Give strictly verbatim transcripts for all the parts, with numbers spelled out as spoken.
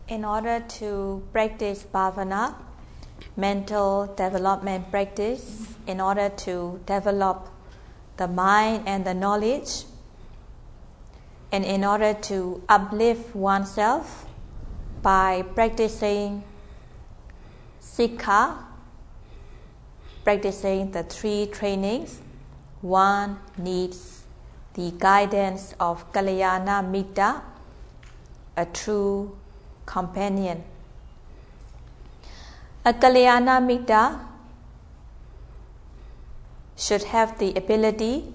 In order to practice bhavana, mental development practice, in order to develop the mind and the knowledge, and in order to uplift oneself by practicing Sikha, practicing the three trainings, one needs the guidance of Kalyana Mitta, a true companion. A Kalyana Mitta should have the ability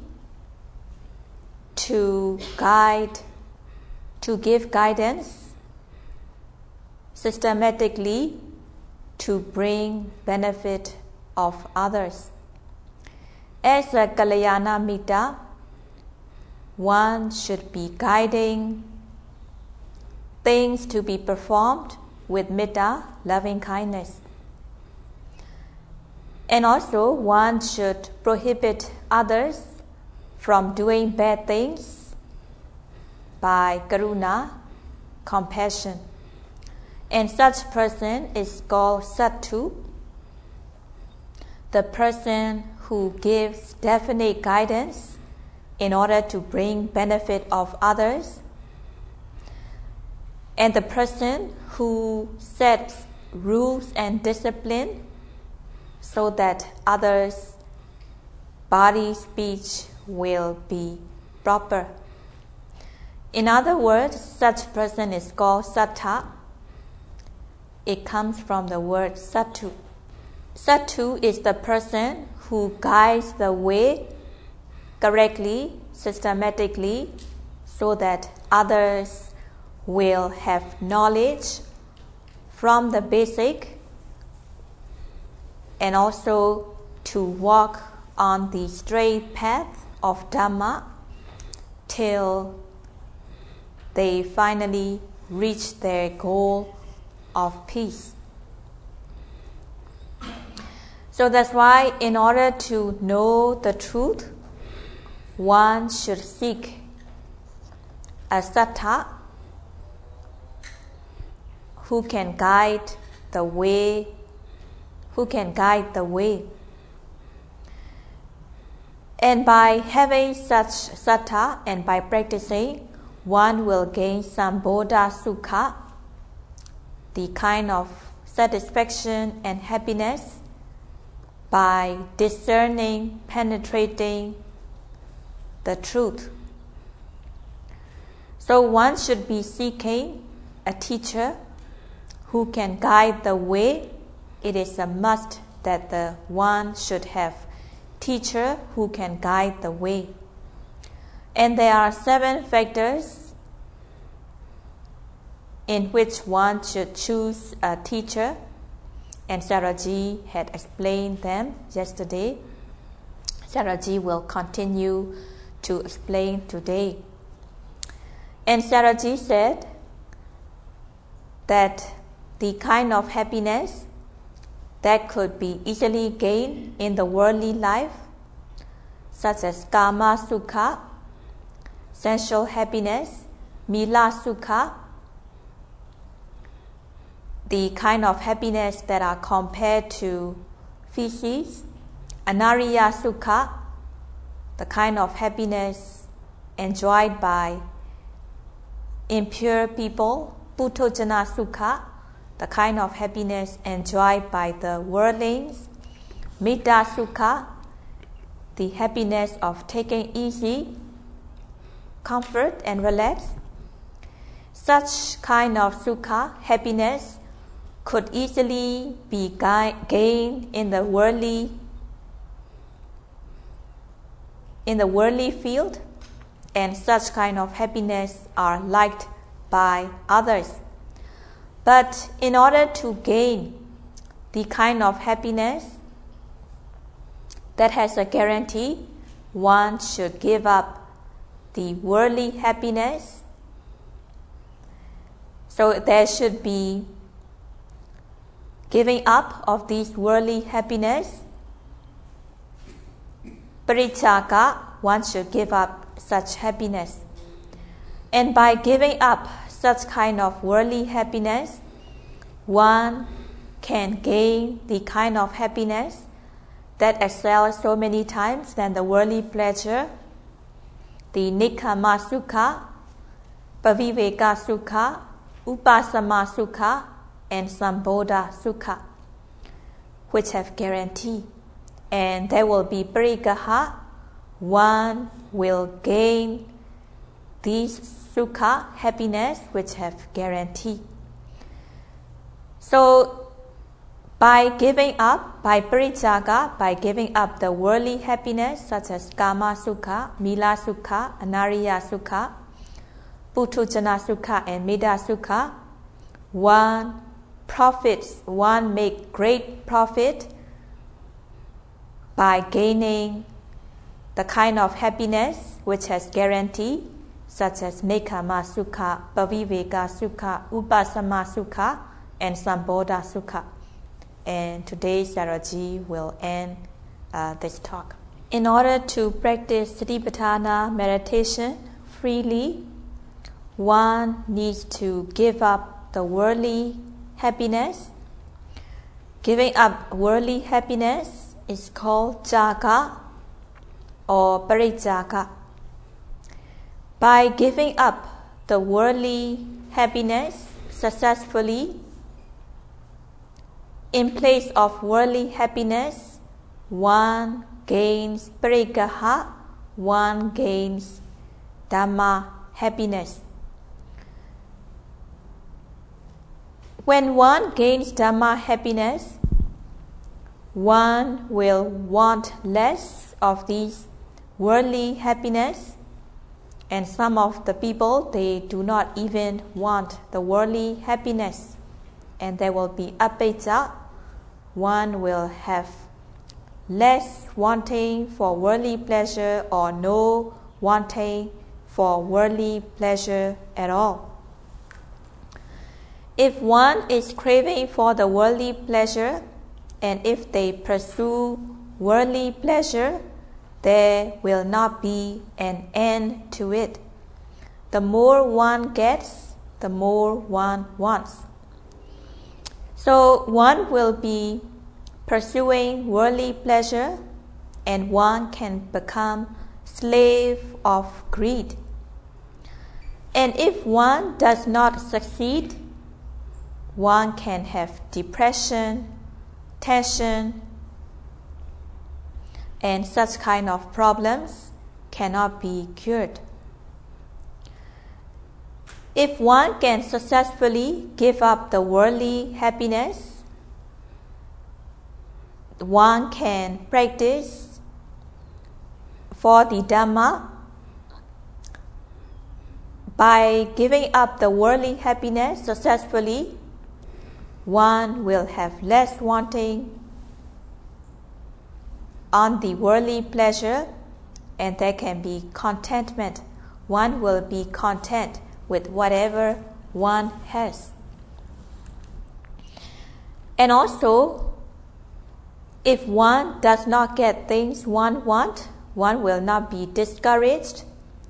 to guide, to give guidance systematically to bring benefit of others. As a Kalyana Mitta, one should be guiding things to be performed with metta, loving kindness. And also one should prohibit others from doing bad things by karuna, compassion. And such person is called Sattva, the person who gives definite guidance in order to bring benefit of others, and the person who sets rules and discipline so that others' body speech will be proper. In other words, such person is called Sattva. It comes from the word Sattva. Sattva is the person who guides the way correctly, systematically, so that others will have knowledge from the basic and also to walk on the straight path of Dhamma till they finally reach their goal of peace. So that's why in order to know the truth, one should seek a Sattva who can guide the way, who can guide the way. And by having such Sattva and by practicing, one will gain some Bodha Sukha, the kind of satisfaction and happiness by discerning, penetrating the truth. So one should be seeking a teacher who can guide the way. It is a must that the one should have teacher who can guide the way. And there are seven factors in which one should choose a teacher, and Saraji had explained them yesterday. Saraji will continue to explain today. And Saraji said that the kind of happiness that could be easily gained in the worldly life, such as Kama Sukha, sensual happiness, Mila Sukha, the kind of happiness that are compared to feces, Anariya Sukha, the kind of happiness enjoyed by impure people, Puthojana Sukha, the kind of happiness enjoyed by the worldlings, Mitta Sukha, the happiness of taking easy, comfort and relax. Such kind of Sukha, happiness, could easily be gained in the worldly in the worldly field, and such kind of happiness are liked by others. But in order to gain the kind of happiness that has a guarantee, one should give up the worldly happiness. So there should be giving up of this worldly happiness. Parichaka, one should give up such happiness. And by giving up such kind of worldly happiness, one can gain the kind of happiness that excels so many times than the worldly pleasure, the Nekkhamma Sukha, Paviveka Sukha, Upasama Sukha, and Sambodha Sukha, which have guarantee. And there will be Parigraha, one will gain these Sukha, happiness, which have guarantee. So, by giving up, by Parijaga, by giving up the worldly happiness such as Kama Sukha, Mila Sukha, Anariya Sukha, Puthujana Sukha, and Medha Sukha, one profits, one make great profit by gaining the kind of happiness which has guarantee, such as Nekkhamma Sukha, Paviveka Sukha, Upasama Sukha, and Sambodha Sukha. And today Sayadaw will end uh, this talk. In order to practice Satipatthana meditation freely, one needs to give up the worldly happiness. Giving up worldly happiness is called Jaga or Parijaga. By giving up the worldly happiness successfully, in place of worldly happiness, one gains Parigraha, one gains Dhamma happiness. When one gains Dhamma happiness, one will want less of these worldly happiness, and some of the people, they do not even want the worldly happiness, and there will be Appeja. One will have less wanting for worldly pleasure or no wanting for worldly pleasure at all. If one is craving for the worldly pleasure, and if they pursue worldly pleasure, there will not be an end to it. The more one gets, the more one wants. So one will be pursuing worldly pleasure, and one can become slave of greed. And if one does not succeed, one can have depression, tension, and such kind of problems cannot be cured. If one can successfully give up the worldly happiness, one can practice for the Dhamma. By giving up the worldly happiness successfully, one will have less wanting on the worldly pleasure, and there can be contentment. One will be content with whatever one has. And also, if one does not get things one wants, one will not be discouraged.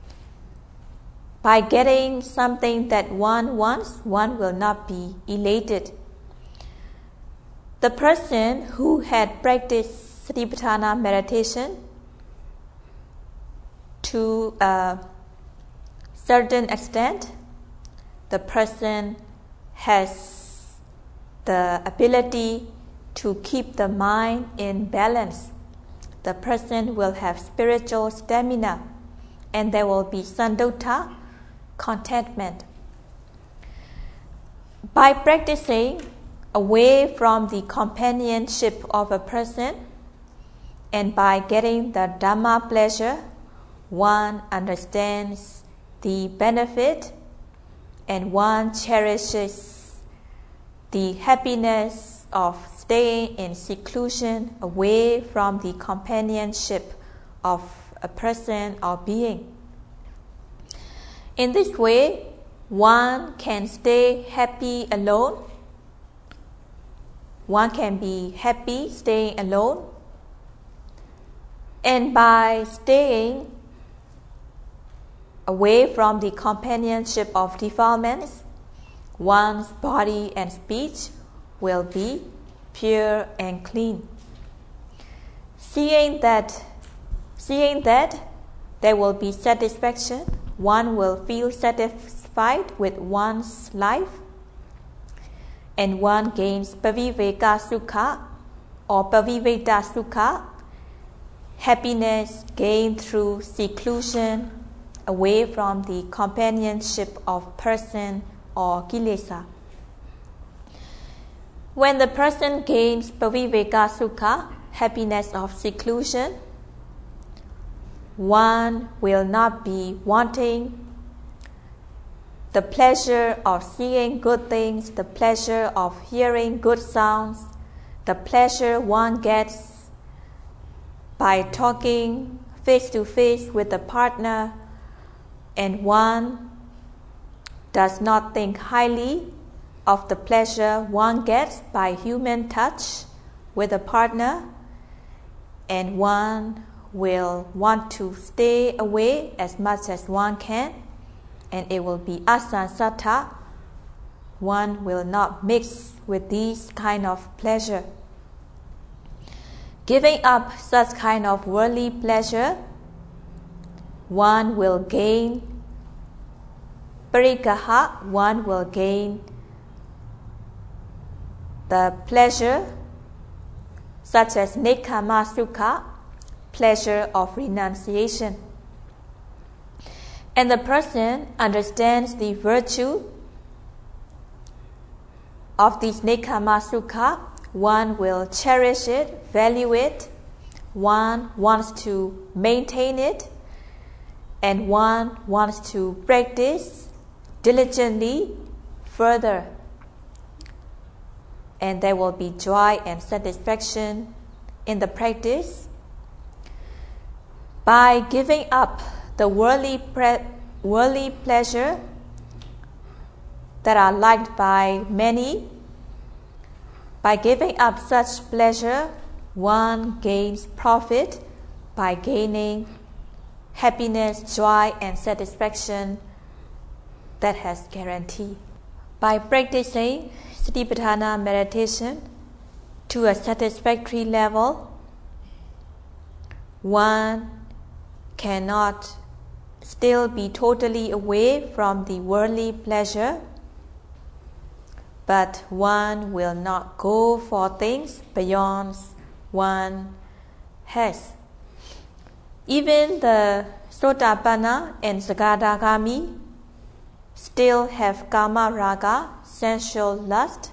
By getting something that one wants, one will not be elated. The person who had practiced Satipatthana meditation to a certain extent, the person has the ability to keep the mind in balance. The person will have spiritual stamina, and there will be sandutta, contentment. By practicing away from the companionship of a person, and by getting the Dhamma pleasure, one understands the benefit, and one cherishes the happiness of staying in seclusion away from the companionship of a person or being. In this way, one can stay happy alone. One can be happy staying alone. And by staying away from the companionship of defilements, one's body and speech will be pure and clean. Seeing that, seeing that there will be satisfaction, one will feel satisfied with one's life, and one gains paviveka sukha or paviveda sukha, happiness gained through seclusion, away from the companionship of person or kilesa. When the person gains paviveka sukha, happiness of seclusion, one will not be wanting the pleasure of seeing good things, the pleasure of hearing good sounds, the pleasure one gets by talking face to face with the partner, and one does not think highly of the pleasure one gets by human touch with a partner, and one will want to stay away as much as one can, and it will be asansata. One will not mix with these kind of pleasure. Giving up such kind of worldly pleasure, one will gain parikaha, one will gain the pleasure such as nekkhamma sukha, pleasure of renunciation. And the person understands the virtue of this nekkhamma sukha, one will cherish it, value it, one wants to maintain it, and one wants to practice diligently further. And there will be joy and satisfaction in the practice. By giving up the worldly, pre- worldly pleasure that are liked by many, by giving up such pleasure, one gains profit by gaining happiness, joy, and satisfaction that has guarantee. By practicing Satipatthana meditation to a satisfactory level, one cannot still be totally away from the worldly pleasure, but one will not go for things beyond one has. Even the Sotapanna and Sagadagami still have kama raga, sensual lust.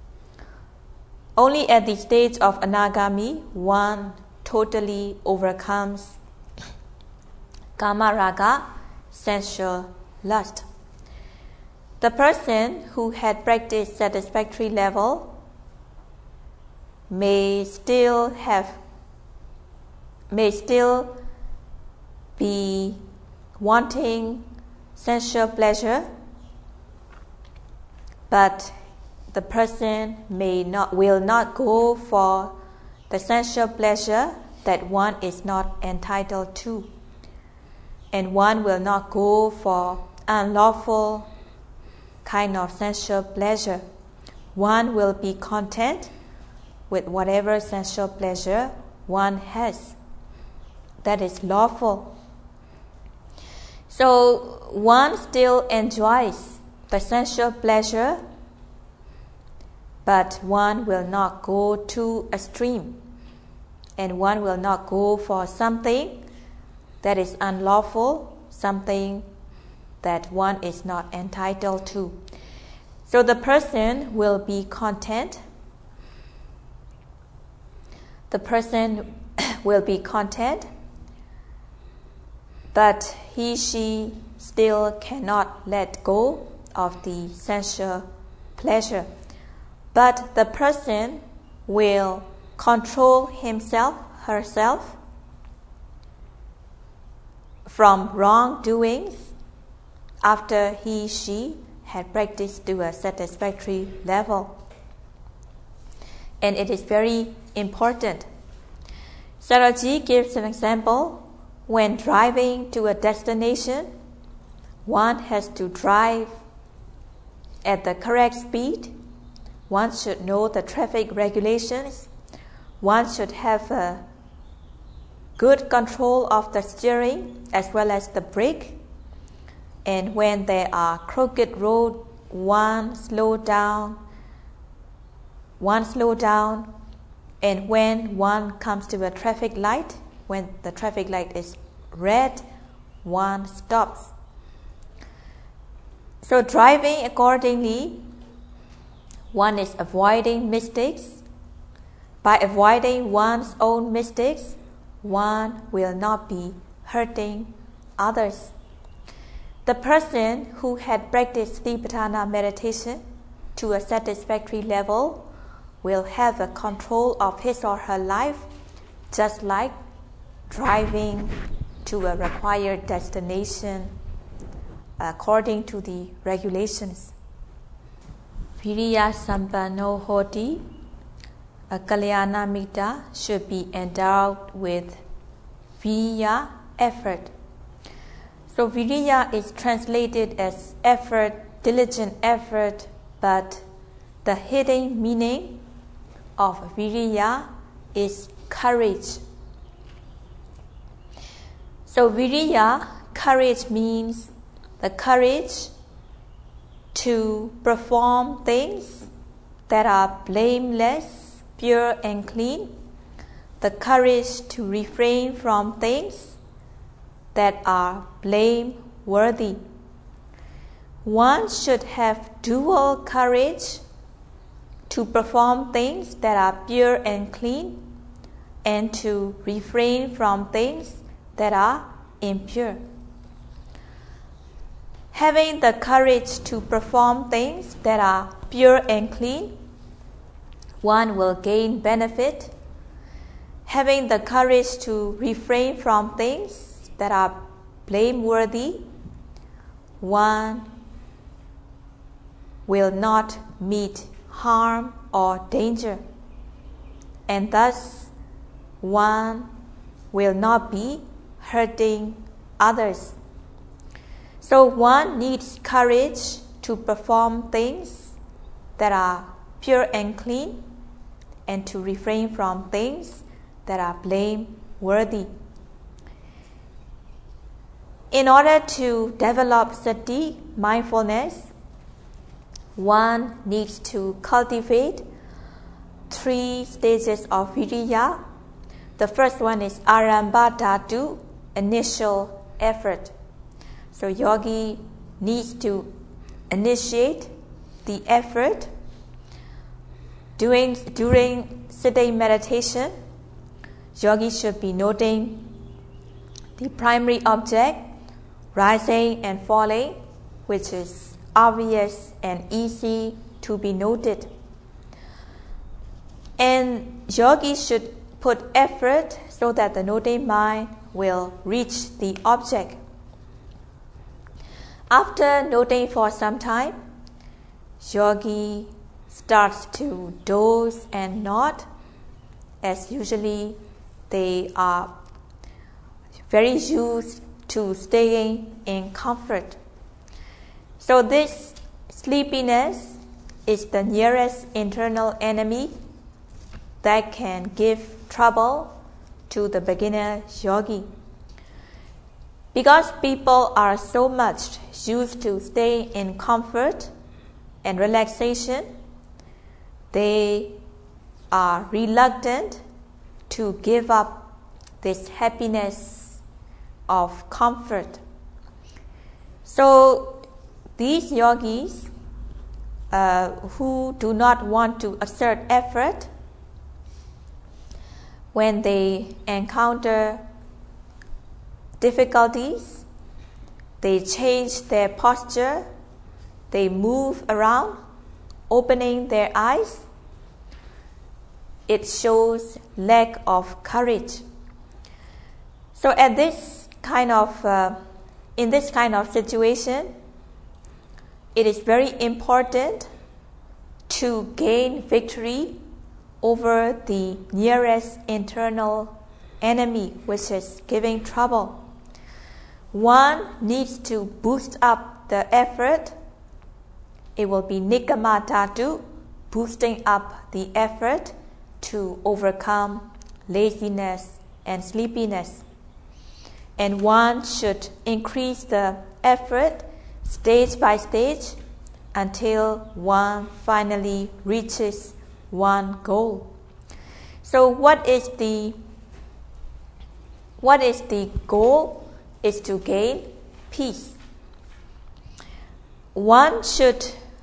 Only at the stage of Anagami, one totally overcomes kama raga, sensual lust. The person who had practiced satisfactory level may still have, may still be wanting sensual pleasure, but the person may not, will not go for the sensual pleasure that one is not entitled to, and one will not go for unlawful kind of sensual pleasure. One will be content with whatever sensual pleasure one has that is lawful. So one still enjoys the sensual pleasure, but one will not go too extreme, and one will not go for something that is unlawful, something that one is not entitled to. So the person will be content. The person will be content, but he, she still cannot let go of the sensual pleasure. But the person will control himself, herself from wrongdoings after he, she had practiced to a satisfactory level. And it is very important. Saraji gives an example. When driving to a destination, one has to drive at the correct speed. One should know the traffic regulations. One should have a good control of the steering as well as the brake. And when there are crooked roads, one slow down, one slow down. And when one comes to a traffic light, when the traffic light is red, one stops. So driving accordingly, one is avoiding mistakes. By avoiding one's own mistakes, one will not be hurting others. The person who had practiced Satipatthana meditation to a satisfactory level will have a control of his or her life, just like driving to a required destination according to the regulations. Viriya Sampanno Hoti, a Kalyana Mitta should be endowed with Viriya, effort. So Viriya is translated as effort, diligent effort, but the hidden meaning of Viriya is courage. So Viriya, courage, means the courage to perform things that are blameless, pure and clean, the courage to refrain from things that are blameworthy. One should have dual courage to perform things that are pure and clean and to refrain from things that are impure. Having the courage to perform things that are pure and clean, one will gain benefit. Having the courage to refrain from things that are blameworthy, one will not meet harm or danger, and thus one will not be hurting others. So one needs courage to perform things that are pure and clean and to refrain from things that are blameworthy. In order to develop sati, mindfulness, one needs to cultivate three stages of viriya. The first one is arambha dhatu, initial effort. So yogi needs to initiate the effort. During, during sitting meditation, yogi should be noting the primary object, rising and falling, which is obvious and easy to be noted. And yogi should put effort so that the noting mind will reach the object. After noting for some time, yogi starts to doze and nod, as usually they are very used to staying in comfort. So this sleepiness is the nearest internal enemy that can give trouble to the beginner yogi. Because people are so much used to staying in comfort and relaxation, they are reluctant to give up this happiness of comfort. So these yogis uh, who do not want to exert effort, when they encounter difficulties, they change their posture, they move around, opening their eyes. It shows lack of courage. So at this kind of, uh, in this kind of situation, it is very important to gain victory over the nearest internal enemy, which is giving trouble. One needs to boost up the effort it will be Nikama Dhatu, boosting up the effort to overcome laziness and sleepiness. And one should increase the effort stage by stage until one finally reaches one goal. So what is the what is the goal? Is to gain peace. One should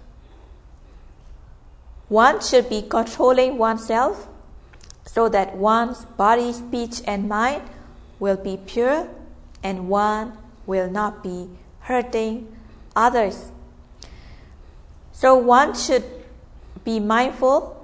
one should be controlling oneself so that one's body, speech and mind will be pure and one will not be hurting others. So one should be mindful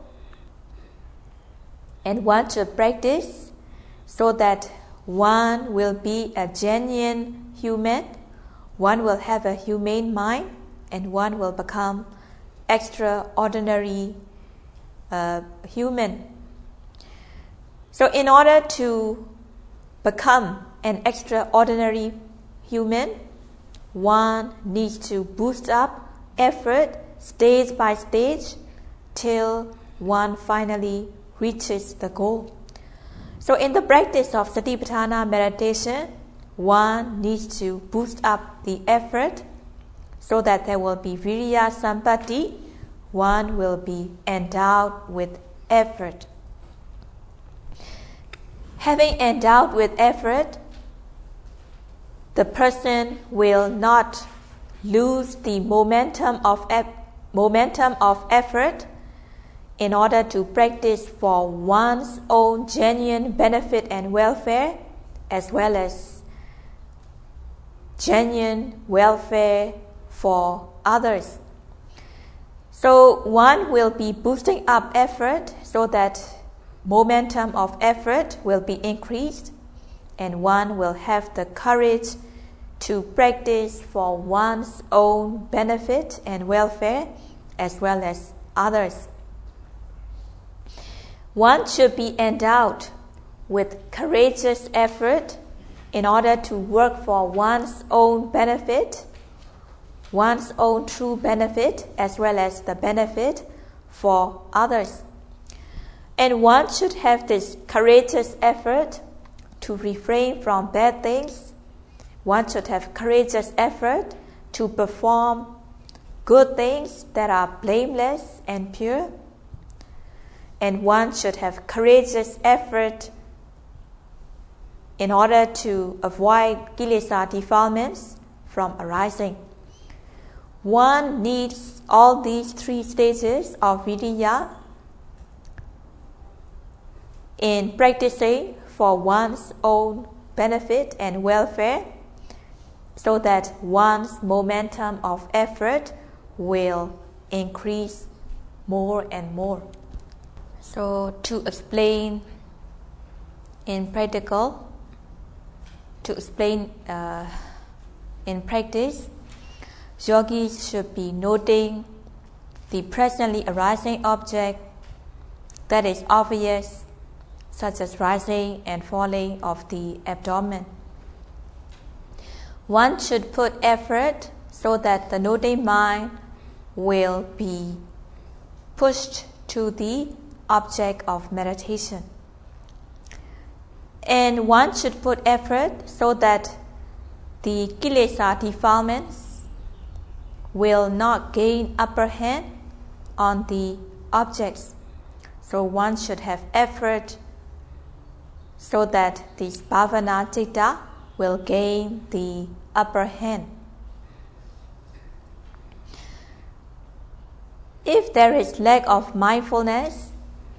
and one should practice so that one will be a genuine human, one will have a humane mind, and one will become extraordinary uh, human. So in order to become an extraordinary human, one needs to boost up effort stage by stage till one finally reaches the goal. So in the practice of Satipatthana meditation, one needs to boost up the effort so that there will be Viriya Sampatti, one will be endowed with effort. Having endowed with effort, the person will not lose the momentum of ep- momentum of effort in order to practice for one's own genuine benefit and welfare, as well as genuine welfare for others. So one will be boosting up effort so that momentum of effort will be increased, and one will have the courage to practice for one's own benefit and welfare as well as others. One should be endowed with courageous effort in order to work for one's own benefit, one's own true benefit as well as the benefit for others. And one should have this courageous effort to refrain from bad things. One should have courageous effort to perform good things that are blameless and pure. And one should have courageous effort in order to avoid kilesa defilements from arising. One needs all these three stages of viriya in practicing for one's own benefit and welfare, so that one's momentum of effort will increase more and more. So to explain in practical, to explain uh, in practice, yogis should be noting the presently arising object that is obvious, such as rising and falling of the abdomen. One should put effort so that the noting mind will be pushed to the object of meditation. And one should put effort so that the kilesa defilements will not gain upper hand on the objects. So one should have effort so that this bhavana citta will gain the upper hand. If there is lack of mindfulness,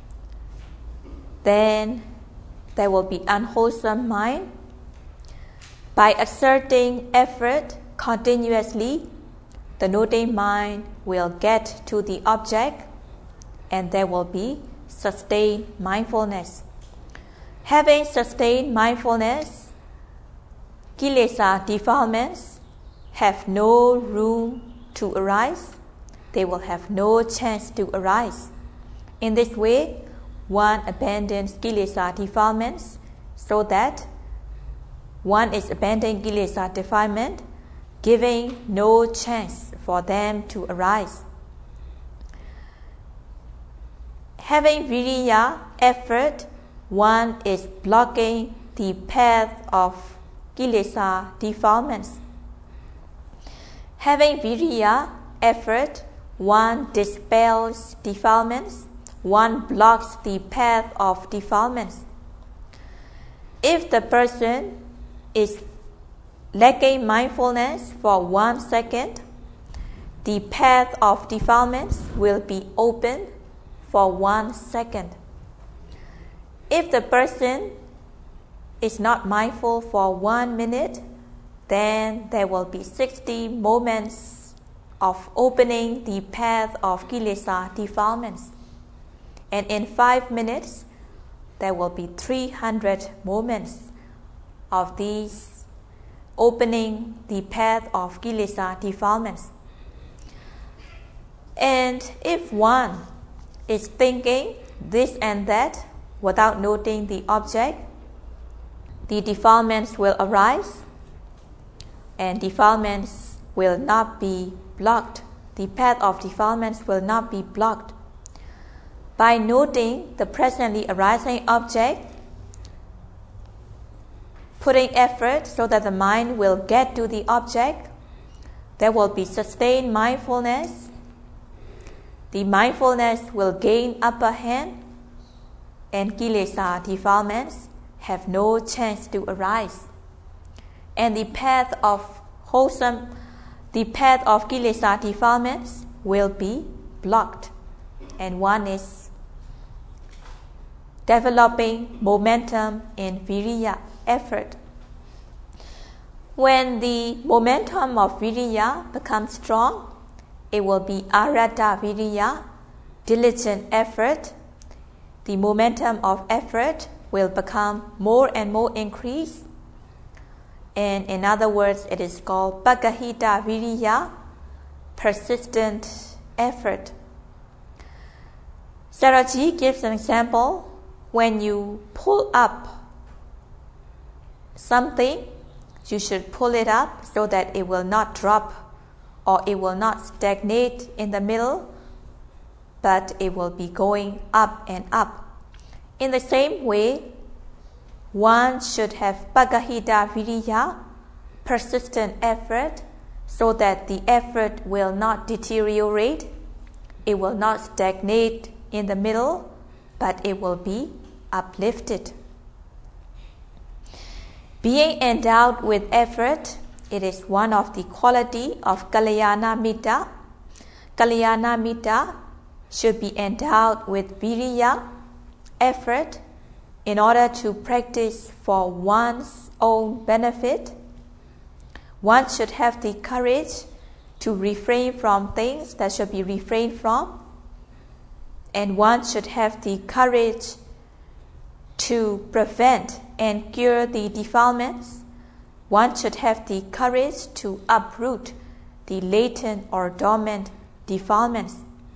then there will be unwholesome mind. By exerting effort continuously, the noting mind will get to the object and there will be sustained mindfulness. Having sustained mindfulness, kilesa defilements have no room to arise. They will have no chance to arise. In this way, one abandons kilesa defilements so that one is abandoning kilesa defilement, giving no chance for them to arise. Having viriya, effort, one is blocking the path of kilesa, defilements. Having viriya, effort, one dispels defilements, one blocks the path of defilements. If the person is lacking mindfulness for one second, the path of defilements will be open for one second. If the person is not mindful for one minute, then there will be sixty moments of opening the path of kilesa, defilements. And in five minutes, there will be three hundred moments of these opening the path of kilesa, defilements. And if one is thinking this and that without noting the object, the defilements will arise and defilements will not be blocked. The path of defilements will not be blocked. By noting the presently arising object, putting effort so that the mind will get to the object, there will be sustained mindfulness. The mindfulness will gain upper hand, and kilesa, defilements, have no chance to arise. And the path of wholesome, the path of kilesa, defilements will be blocked, and one is developing momentum in viriya, effort. When the momentum of viriya becomes strong, it will be arata viriya, diligent effort. The momentum of effort will become more and more increased. And in other words, it is called pagahita viriya, persistent effort. Saraji gives an example. When you pull up something, you should pull it up so that it will not drop or it will not stagnate in the middle, but it will be going up and up. In the same way, one should have pagahita viriya, persistent effort, so that the effort will not deteriorate, it will not stagnate in the middle, but it will be uplifted. Being endowed with effort, it is one of the quality of Kalyana Mitta. Kalyana Mitta should be endowed with viriya, effort, in order to practice for one's own benefit. One should have the courage to refrain from things that should be refrained from, and one should have the courage to prevent and cure the defilements. One should have the courage to uproot the latent or dormant defilements.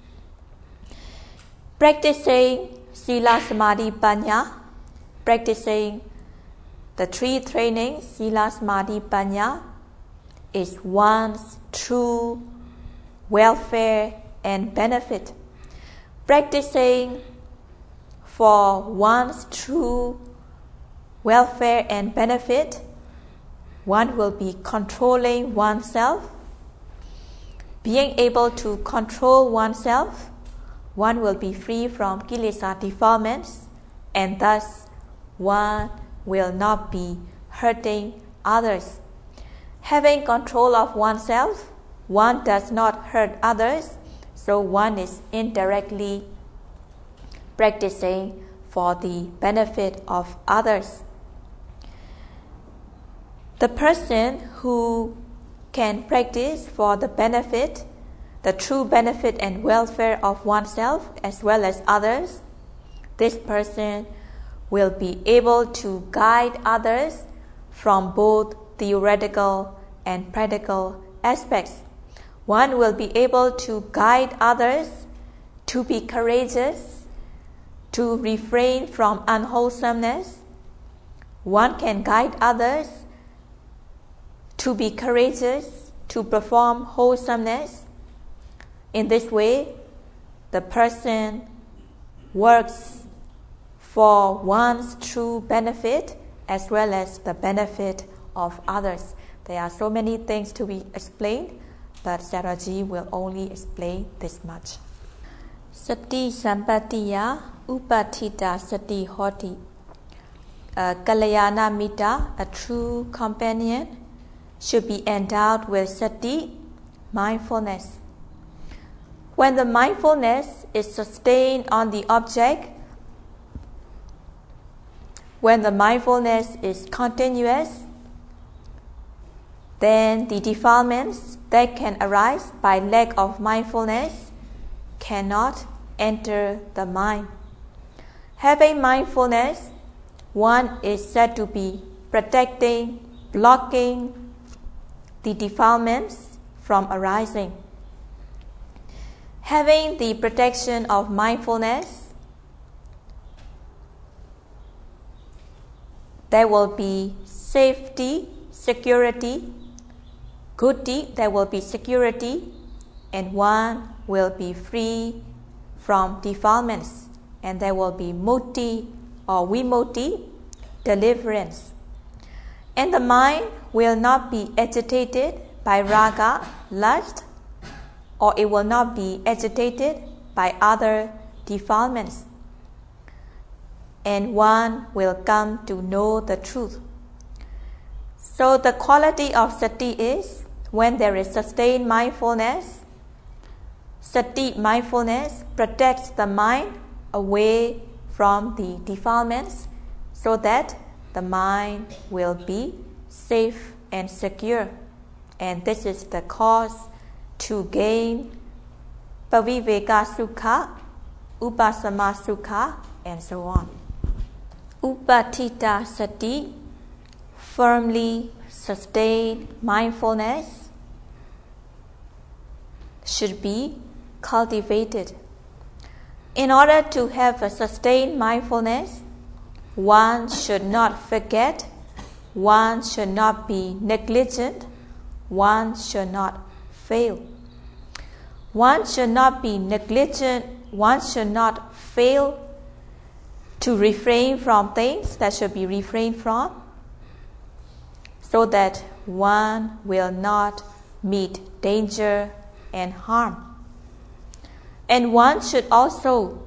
Practicing Sila Samadhi Panya, practicing the three trainings, Sila Samadhi Panya, is one's true welfare and benefit. Practicing for one's true welfare and benefit, one will be controlling oneself. Being able to control oneself, one will be free from kilesa, defilements, and thus one will not be hurting others. Having control of oneself, one does not hurt others, so one is indirectly practicing for the benefit of others. The person who can practice for the benefit, the true benefit and welfare of oneself as well as others, this person will be able to guide others from both theoretical and practical aspects. One will be able to guide others to be courageous, to refrain from unwholesomeness. One can guide others to be courageous, to perform wholesomeness. In this way, the person works for one's true benefit as well as the benefit of others. There are so many things to be explained, but Sayadaw will only explain this much. Sati Sampatiya Upatita Sati Hoti. A Kalyana Mita, a true companion, should be endowed with sati, mindfulness. When the mindfulness is sustained on the object, when the mindfulness is continuous, then the defilements that can arise by lack of mindfulness cannot enter the mind. Having mindfulness, one is said to be protecting, blocking the defilements from arising. Having the protection of mindfulness, there will be safety, security, good deed, there will be security, and one will be free from defilements, and there will be mukti or vimukti, deliverance. And the mind will not be agitated by raga, lust, or it will not be agitated by other defilements. And one will come to know the truth. So the quality of sati is when there is sustained mindfulness, sati mindfulness protects the mind away from the defilements so that the mind will be safe and secure. And this is the cause to gain paviveka sukha, upasama sukha, and so on. Upatita sati, firmly sustained mindfulness, should be cultivated. In order to have a sustained mindfulness, one should not forget, one should not be negligent, one should not fail. One should not be negligent, one should not fail to refrain from things that should be refrained from, so that one will not meet danger and harm. And one should also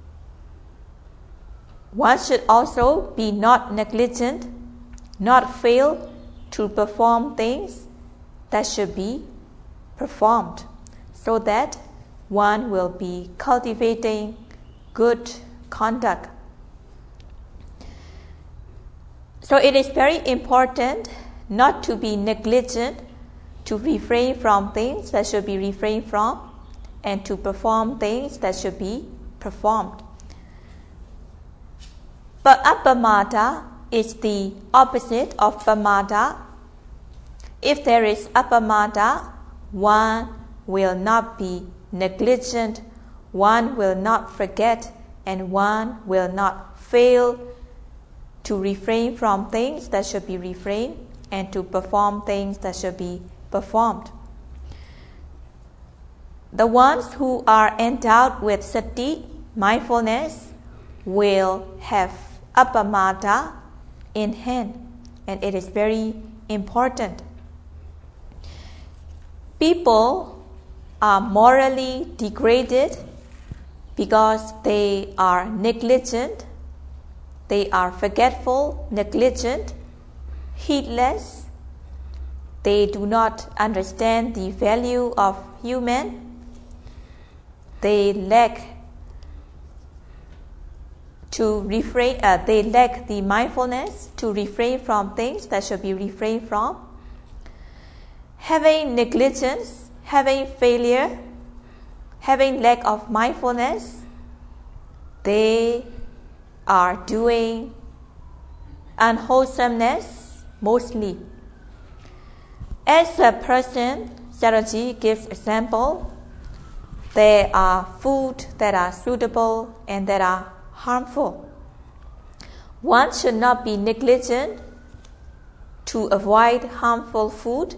one should also be not negligent, not fail to perform things that should be performed, so that one will be cultivating good conduct. So it is very important not to be negligent, to refrain from things that should be refrained from, and to perform things that should be performed. But apamada is the opposite of pamada. If there is apamada, one will not be negligent, one will not forget, and one will not fail to refrain from things that should be refrained and to perform things that should be performed. The ones who are endowed with sati, mindfulness, will have apamada in hand, and it is very important. People are morally degraded because they are negligent, they are forgetful, negligent, heedless. They do not understand the value of human. They lack to refrain. Uh, they lack the mindfulness to refrain from things that should be refrained from. Having negligence, having failure, having lack of mindfulness, they are doing unwholesomeness mostly. As a person, Sayadaw gives example, there are food that are suitable and that are harmful. One should not be negligent to avoid harmful food.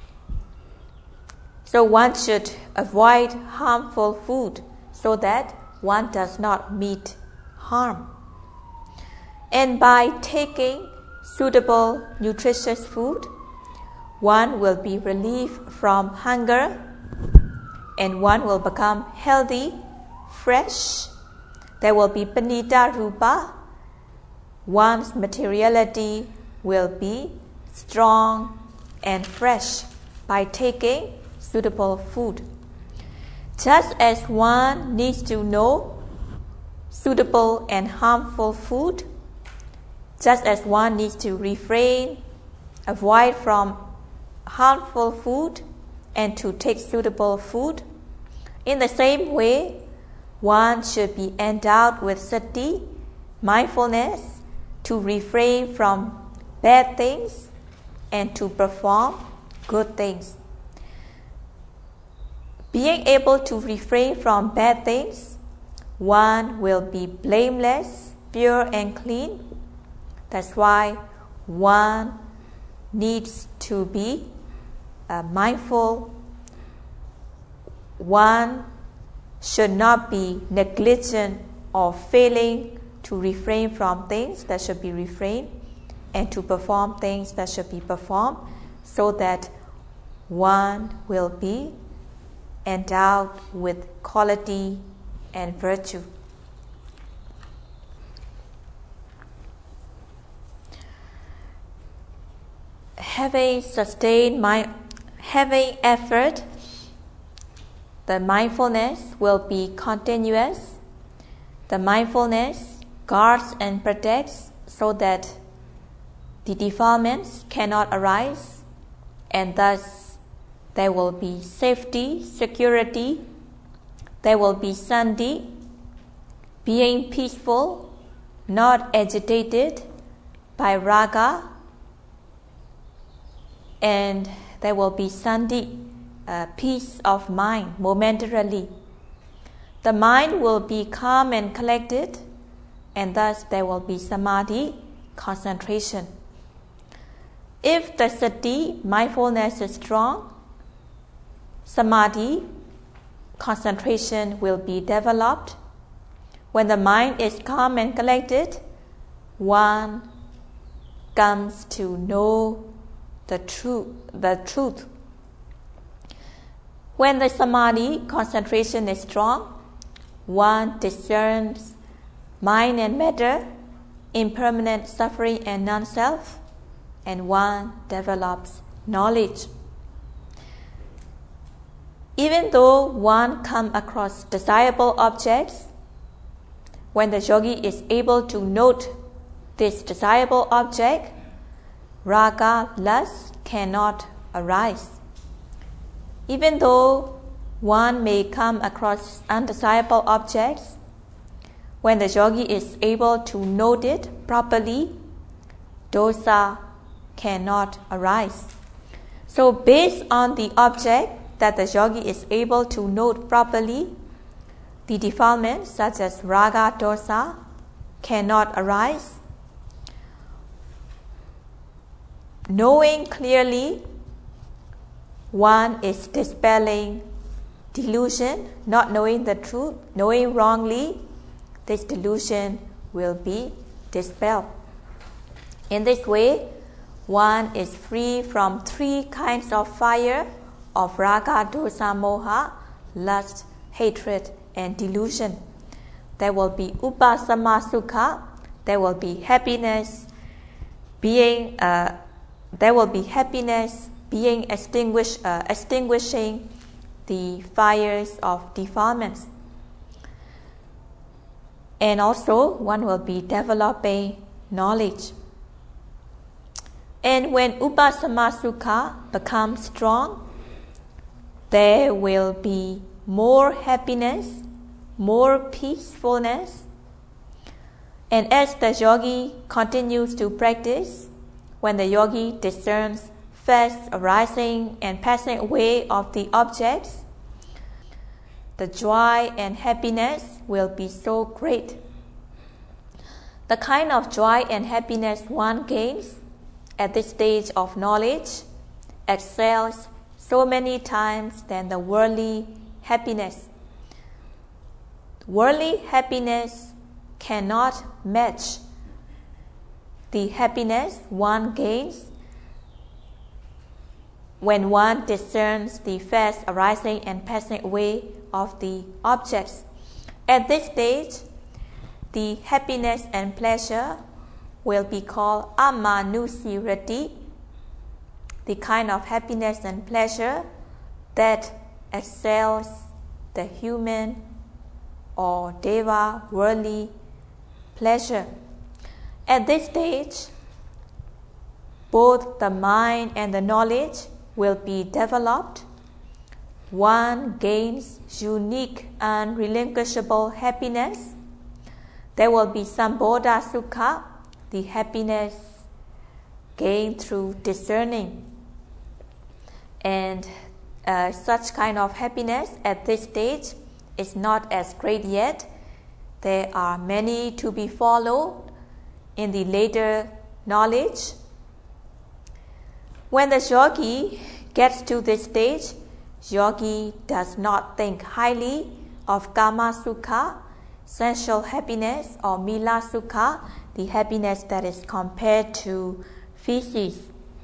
So one should avoid harmful food so that one does not meet harm. And by taking suitable, nutritious food, one will be relieved from hunger and one will become healthy, fresh. There will be panita rupa. One's materiality will be strong and fresh by taking suitable food. Just as one needs to know suitable and harmful food, just as one needs to refrain, avoid from harmful food and to take suitable food, in the same way, one should be endowed with sati, mindfulness, to refrain from bad things and to perform good things. Being able to refrain from bad things, one will be blameless, pure and clean. That's why one needs to be uh, mindful. One should not be negligent or failing to refrain from things that should be refrained and to perform things that should be performed, so that one will be endowed with quality and virtue. Having sustained my having effort, the mindfulness will be continuous. The mindfulness guards and protects so that the defilements cannot arise, and thus there will be safety, security. There will be sandhi, being peaceful, not agitated by raga, and there will be sandhi, uh, peace of mind momentarily. The mind will be calm and collected, and thus there will be samadhi, concentration. If the sati, mindfulness, is strong, samadhi, concentration, will be developed. When the mind is calm and collected, one comes to know the truth. The truth. When the samadhi, concentration, is strong, one discerns mind and matter, impermanent suffering and non-self, and one develops knowledge. Even though one comes across desirable objects, when the yogi is able to note this desirable object, raga, lust, cannot arise. Even though one may come across undesirable objects, when the yogi is able to note it properly, dosa cannot arise. So based on the object that the yogi is able to note properly, the defilements such as raga, dosa cannot arise. Knowing clearly, one is dispelling delusion, not knowing the truth. Knowing wrongly, this delusion will be dispelled. In this way, one is free from three kinds of fire of raga, dosa, moha, lust, hatred, and delusion. There will be upasama sukha, there will be happiness, being uh, there will be happiness, being extinguished, uh, extinguishing the fires of defilements. And also, one will be developing knowledge. And when upasama sukha becomes strong, there will be more happiness, more peacefulness. And as the yogi continues to practice, when the yogi discerns fast arising and passing away of the objects, the joy and happiness will be so great. The kind of joy and happiness one gains at this stage of knowledge excels so many times than the worldly happiness. worldly happiness cannot match the happiness one gains when one discerns the fast arising and passing away of the objects. At this stage, the happiness and pleasure will be called amanusirati, the kind of happiness and pleasure that excels the human or deva worldly pleasure. At this stage, both the mind and the knowledge will be developed. One gains unique and relinquishable happiness. There will be Sambodha Sukha, the happiness gained through discerning. And uh, such kind of happiness at this stage is not as great yet. There are many to be followed in the later knowledge. When the yogi gets to this stage, yogi does not think highly of kama sukha, sensual happiness, or mila sukha, the happiness that is compared to feces.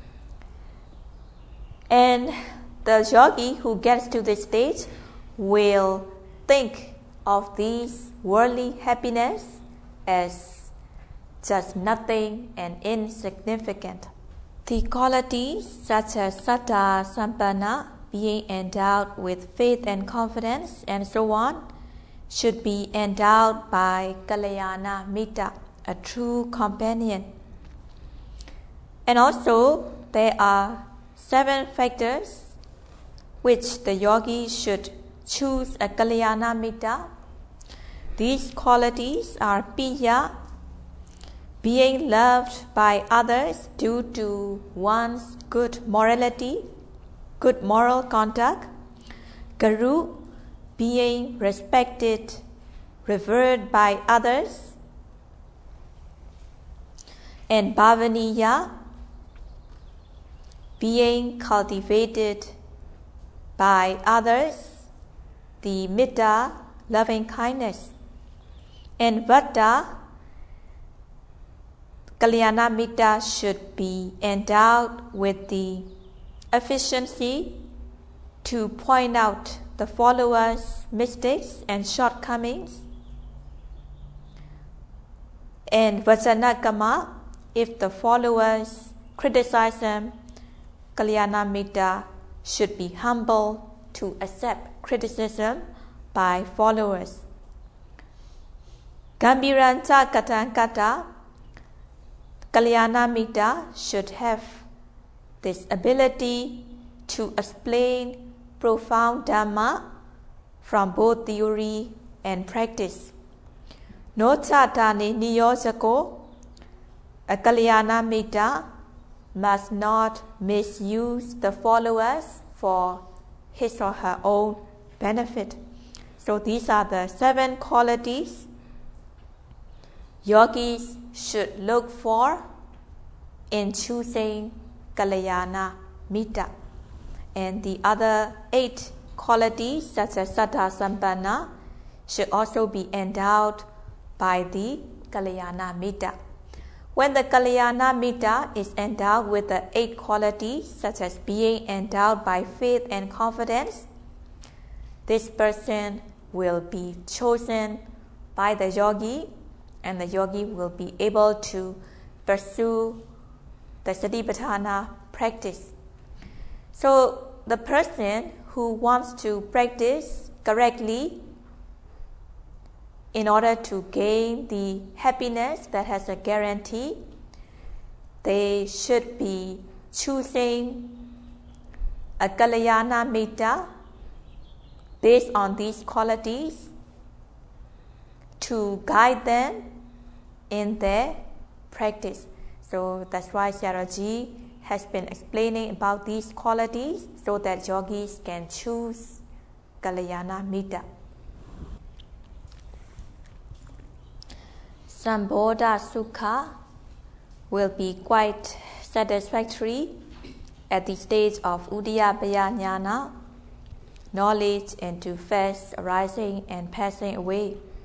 And the yogi who gets to this stage will think of these worldly happiness as just nothing and insignificant. The qualities such as satta sampanna, being endowed with faith and confidence, and so on, should be endowed by Kalyana Mitta, a true companion. And also, there are seven factors which the yogi should choose a Kalyana Mitta. These qualities are piya, being loved by others due to one's good morality, good moral conduct; garu, being respected, revered by others; and bhavaniya, being cultivated by others, the mitta, loving kindness; and vata, Kalyana Mitta should be endowed with the efficiency to point out the followers' mistakes and shortcomings. And Vajanakama, if the followers criticize them, Kalyana Mitta should be humble to accept criticism by followers. Gambiranta Katankata, Kalyana Mitta should have this ability to explain profound Dhamma from both theory and practice. No chatani niyojako, a Kalyana Mitta must not misuse the followers for his or her own benefit. So these are the seven qualities yogis should look for in choosing Kalyana Mitta. And the other eight qualities, such as Saddha Sampanna, should also be endowed by the Kalyana Mitta. When the Kalyana Mitta is endowed with the eight qualities, such as being endowed by faith and confidence, this person will be chosen by the yogi, and the yogi will be able to pursue the Satipatthana practice. So the person who wants to practice correctly in order to gain the happiness that has a guarantee, they should be choosing a Kalyana Mitta based on these qualities to guide them in their practice. So that's why Sayadaw has been explaining about these qualities so that yogis can choose Kalyana Mitta. Sambodha Sukha will be quite satisfactory at the stage of Uddiyabaya Jnana, knowledge into fast arising and passing away.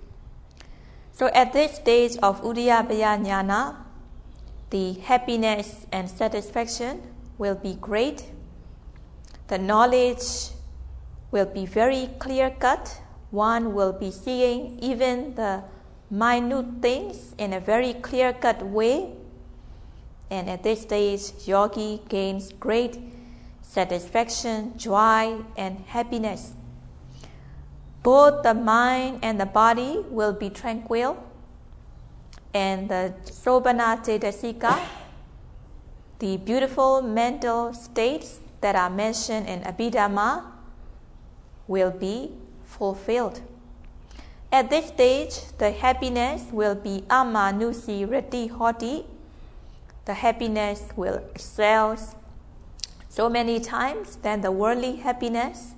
So at this stage of Uddiyabaya Jnana, the happiness and satisfaction will be great. The knowledge will be very clear-cut. One will be seeing even the minute things in a very clear-cut way. And at this stage, yogi gains great satisfaction, joy, and happiness. Both the mind and the body will be tranquil, and the Sobhana Cetasika, the beautiful mental states that are mentioned in Abhidhamma, will be fulfilled. At this stage, the happiness will be Amanusi Rati Hoti. The happiness will excel so many times than the worldly happiness.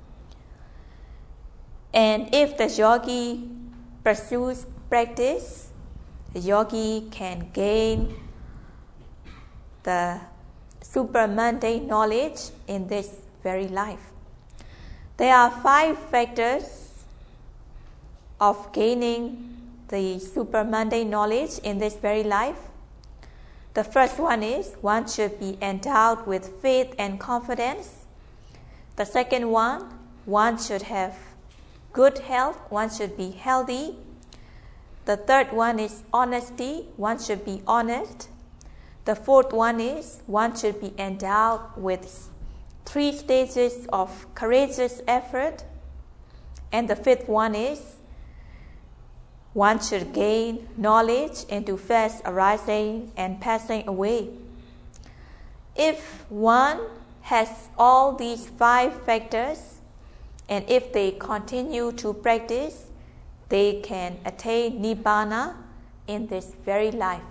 And if the yogi pursues practice, the yogi can gain the super mundane knowledge in this very life. There are five factors of gaining the super mundane knowledge in this very life. The first one is one should be endowed with faith and confidence. The second one, one should have good health, one should be healthy. The third one is honesty, one should be honest. The fourth one is one should be endowed with three stages of courageous effort. And the fifth one is one should gain knowledge into fast arising and passing away. If one has all these five factors, and if they continue to practice, they can attain Nibbana in this very life.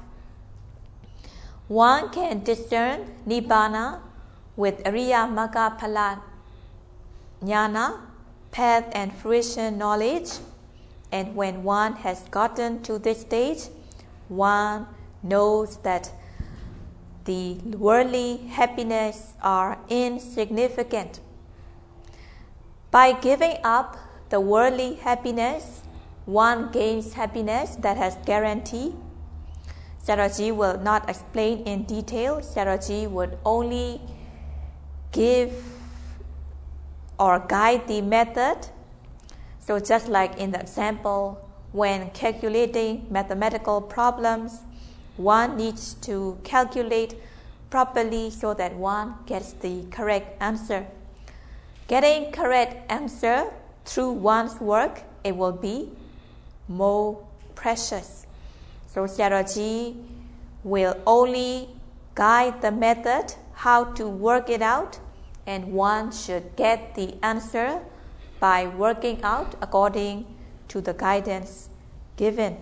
One can discern Nibbana with Ariya Magga Phala Jnana, path and fruition knowledge. And when one has gotten to this stage, one knows that the worldly happiness are insignificant. By giving up the worldly happiness, one gains happiness that has guarantee. Sayadaw will not explain in detail. Sayadaw would only give or guide the method. So just like in the example, when calculating mathematical problems, one needs to calculate properly so that one gets the correct answer. Getting correct answer through one's work, it will be more precious. So Sayadaw will only guide the method, how to work it out, and one should get the answer by working out according to the guidance given.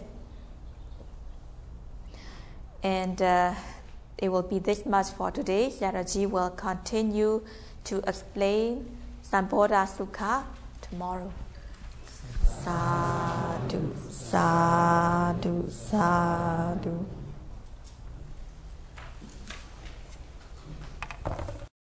And uh, it will be this much for today. Sayadaw will continue to explain Sambodha Sukha tomorrow. Sadhu, sadhu, sadhu.